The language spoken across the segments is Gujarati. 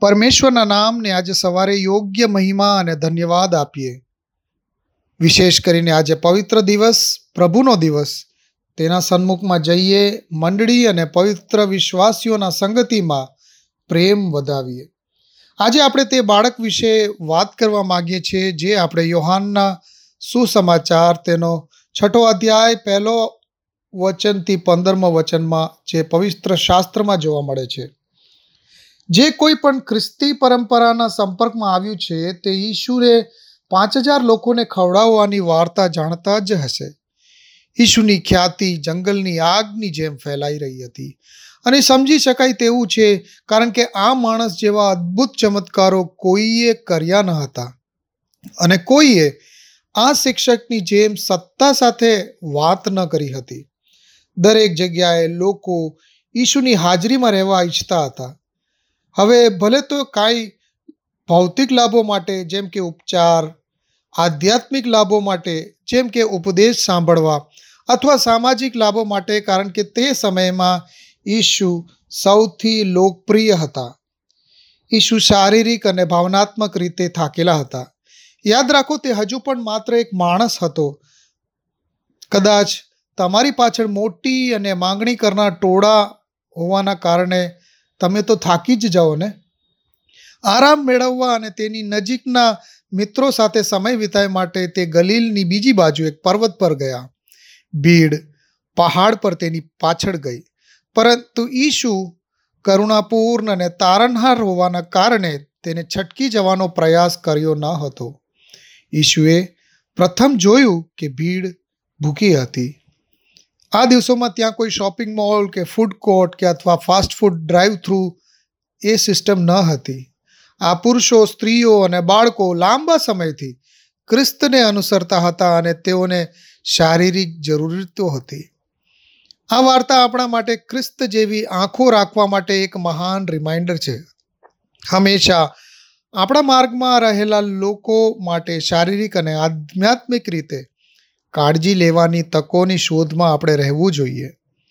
પરમેશ્વરના નામને આજે સવારે યોગ્ય મહિમા અને ધન્યવાદ આપીએ. વિશેષ કરીને આજે પવિત્ર દિવસ, પ્રભુનો દિવસ, તેના સન્મુખમાં જઈએ, મંડળી અને પવિત્ર વિશ્વાસીઓના સંગતિમાં પ્રેમ વધાવીએ. આજે આપણે તે બાળક વિશે વાત કરવા માગીએ છીએ જે આપણે યોહાનના સુસમાચાર તેનો 6 અધ્યાય 1 વચનથી 15 વચનમાં જે પવિત્ર શાસ્ત્રમાં જોવા મળે છે. જે કોઈ પણ ખ્રિસ્તી પરંપરાના સંપર્કમાં આવ્યું છે તે ઈશુએ 5000 લોકોને ખવડાવવાની વાર્તા જાણતા જ હશે. ઈશુની ખ્યાતિ જંગલની આગની જેમ ફેલાઈ રહી હતી અને સમજી શકાય તેવું છે, કારણ કે આ માણસ જેવા અદ્ભુત ચમત્કારો કોઈએ કર્યા ન હતા અને કોઈએ આ શિક્ષકની જેમ સત્તા સાથે વાત ન કરી હતી. દરેક જગ્યાએ લોકો ઈશુની હાજરીમાં રહેવા ઈચ્છતા હતા. હવે ભલે તો કાંઈ ભૌતિક લાભો માટે જેમ કે ઉપચાર, આધ્યાત્મિક લાભો માટે જેમ કે ઉપદેશ સાંભળવા, અથવા સામાજિક લાભો માટે, કારણ કે તે સમયમાં ઈશુ સૌથી લોકપ્રિય હતા. ઈશુ શારીરિક અને ભાવનાત્મક રીતે થાકેલા હતા. યાદ રાખો, તે હજુ પણ માત્ર એક માણસ હતો. કદાચ તમારી પાછળ મોટી અને માંગણી કરનાર ટોળા હોવાના કારણે તમે તો થાકી જ જાઓ ને. આરામ મેળવવા અને તેની નજીકના મિત્રો સાથે સમય વિતાવવા માટે તે ગલીલની બીજી બાજુ એક પર્વત પર ગયા. ભીડ પહાડ પર તેની પાછળ ગઈ, પરંતુ ઈશુ કરુણાપૂર્ણ અને તારણહાર હોવાના કારણે તેને છટકી જવાનો પ્રયાસ કર્યો ન હતો. ઈશુએ પ્રથમ જોયું કે ભીડ ભૂખી હતી. આ દિવસોમાં ત્યાં કોઈ શોપિંગ મોલ કે ફૂડ કોર્ટ કે અથવા ફાસ્ટ ફૂડ ડ્રાઈવ થ્રુ એ સિસ્ટમ ન હતી. આ પુરુષો, સ્ત્રીઓ અને બાળકો લાંબા સમયથી ખ્રિસ્તને અનુસરતા હતા અને તેઓને શારીરિક જરૂરિયાતો હતી. આ વાર્તા આપણા માટે ખ્રિસ્ત જેવી આંખો રાખવા માટે એક મહાન રિમાઇન્ડર છે. હંમેશા આપણા માર્ગમાં રહેલા લોકો માટે શારીરિક અને આધ્યાત્મિક રીતે કાળજી લેવાની તકોની શોધમાં આપણે રહેવું જોઈએ.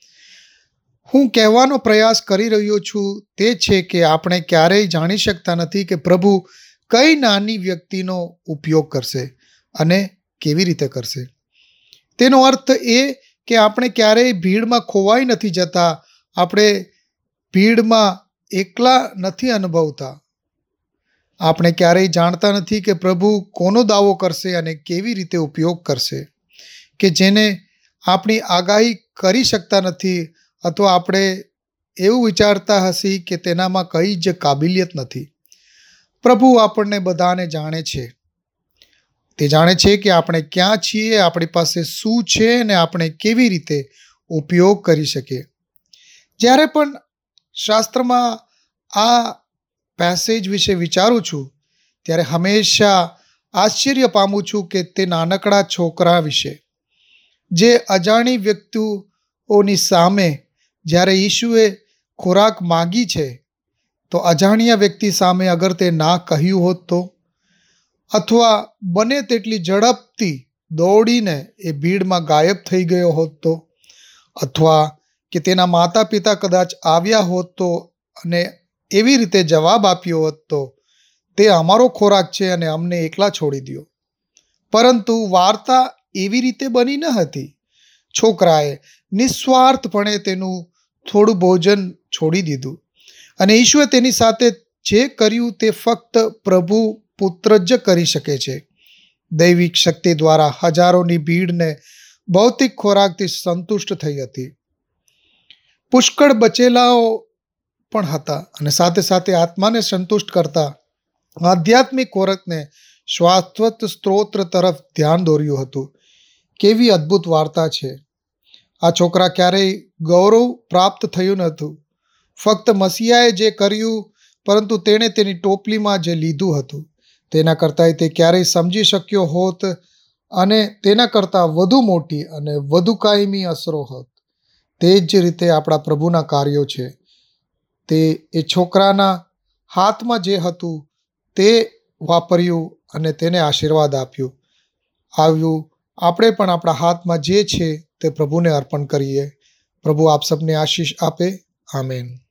હું કહેવાનો પ્રયાસ કરી રહ્યો છું તે છે કે આપણે ક્યારેય જાણી શકતા નથી કે પ્રભુ કઈ નાની વ્યક્તિનો ઉપયોગ કરશે અને કેવી રીતે કરશે. તેનો અર્થ એ કે આપણે ક્યારેય ભીડમાં ખોવાઈ નથી જતા, આપણે ભીડમાં એકલા નથી અનુભવતા. આપણે ક્યારેય જાણતા નથી કે પ્રભુ કોનો દાવો કરશે અને કેવી રીતે ઉપયોગ કરશે, કે જેને આપણી આગાહી કરી શકતા નથી, અથવા આપણે એવું વિચારતા હશી કે તેનામાં કંઈ જ કાબિલિયત નથી. પ્રભુ આપણને બધાને જાણે છે. તે જાણે છે કે આપણે ક્યાં છીએ, આપણી પાસે શું છે અને આપણે કેવી રીતે ઉપયોગ કરી શકીએ. જ્યારે પણ શાસ્ત્રમાં આ પેસેજ વિશે વિચારું છું ત્યારે હંમેશા આશ્ચર્ય પામું છું કે તે નાનકડા છોકરા વિશે, જે અજાણી વ્યક્તિઓની સામે જ્યારે ઈશુએ ખોરાક માગી છે, તો અજાણ્યા વ્યક્તિ સામે અગર તે ના કહ્યું હોત તો, અથવા બને તેટલી ઝડપથી દોડીને એ ભીડમાં ગાયબ થઈ ગયો હોત તો, અથવા કે તેના માતા પિતા કદાચ આવ્યા હોત તો અને એવી રીતે જવાબ આપ્યો હોત તો, તે અમારો ખોરાક છે અને અમને એકલા છોડી દો. પરંતુ વાર્તા એવી રીતે બની ન હતી. છોકરાએ નિસ્વાર્થપણે તેનું થોડું ભોજન છોડી દીધું અને ઈશુએ તેની સાથે જે કર્યું તે ફક્ત પ્રભુ પુત્ર જ કરી શકે છે. દૈવિક શક્તિ દ્વારા હજારોની ભીડને ભૌતિક ખોરાકથી સંતુષ્ટ થઈ હતી. પુષ્કળ બચેલાઓ પણ હતા અને સાથે સાથે આત્માને સંતુષ્ટ કરતા આધ્યાત્મિક ખોરાકને શાશ્વત સ્ત્રોત તરફ ધ્યાન દોર્યું હતું. કેવી અદ્ભુત વાર્તા છે! આ છોકરા ક્યારેય ગૌરવ પ્રાપ્ત થયું નહોતું, ફક્ત મસીહાએ જે કર્યું, પરંતુ તેણે તેની ટોપલીમાં જે લીધું હતું તેના કરતાં તે ક્યારેય સમજી શક્યો હોત અને તેના કરતાં વધુ મોટી અને વધુ કાયમી અસરો હોત. તે જ રીતે આપણા પ્રભુના કાર્યો છે. તે એ છોકરાના હાથમાં જે હતું તે વાપર્યું અને તેને આશીર્વાદ આપ્યું. આપણે પણ આપણા હાથમાં જે છે તે પ્રભુને અર્પણ કરીએ. પ્રભુ આપ સબને આશીષ આપે. આમેન.